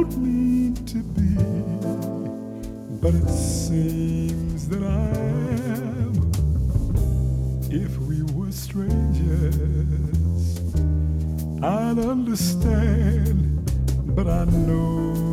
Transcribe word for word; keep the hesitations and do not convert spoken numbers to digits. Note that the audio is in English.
don't mean to be, but it seems that I am. If we were strangers, I'd understand, but I know